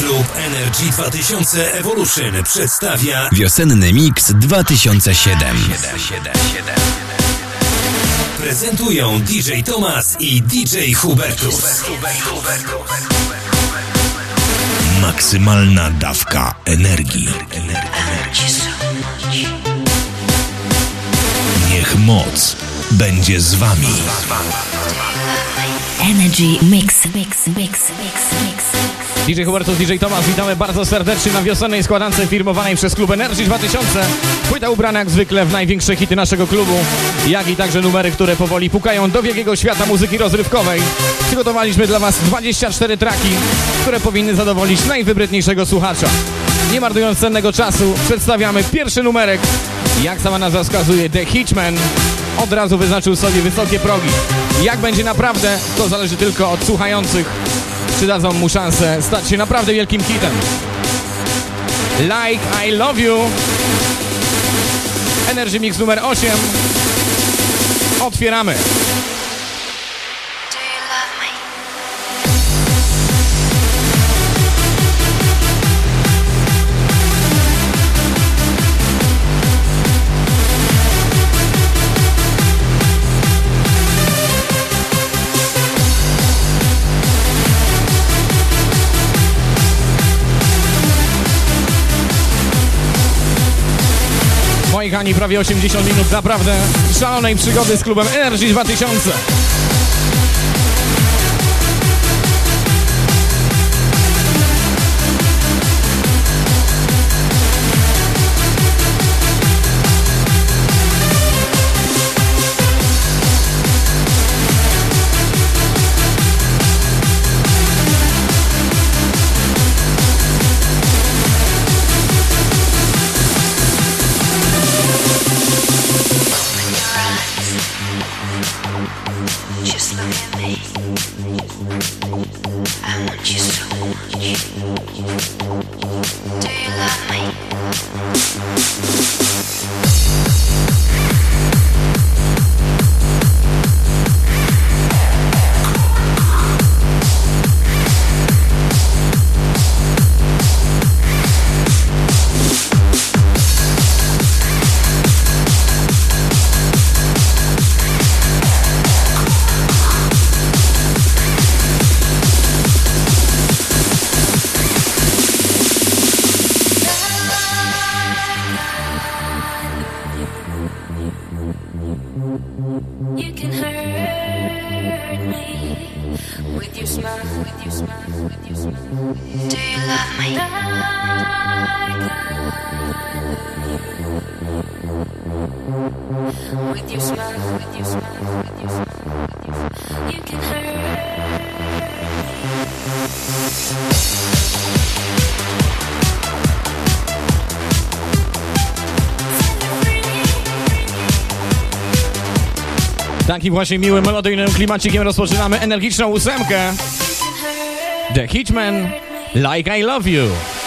Klub Energy 2000 Evolution przedstawia Wiosenny Mix 2007. Prezentują DJ Tomas i DJ Hubertus. Maksymalna dawka energii. Niech moc będzie z wami. Energy Mix. DJ Hubertus, DJ Tomas, witamy bardzo serdecznie na wiosennej składance firmowanej przez Klub Energy 2000. Płyta ubrana jak zwykle w największe hity naszego klubu, jak i także numery, które powoli pukają do wielkiego świata muzyki rozrywkowej. Przygotowaliśmy dla Was 24 traki, które powinny zadowolić najwybredniejszego słuchacza. Nie marnując cennego czasu, przedstawiamy pierwszy numerek. Jak sama nazwa wskazuje, The Hitman od razu wyznaczył sobie wysokie progi. Jak będzie naprawdę, to zależy tylko od słuchających, czy dadzą mu szansę stać się naprawdę wielkim hitem. Like I Love You, Energy Mix numer 8. Otwieramy. Moi kochani, prawie 80 minut naprawdę szalonej przygody z klubem Energy 2000. Takim właśnie miłym, melodyjnym klimacikiem rozpoczynamy energiczną ósemkę. The Hitman, Like I Love You.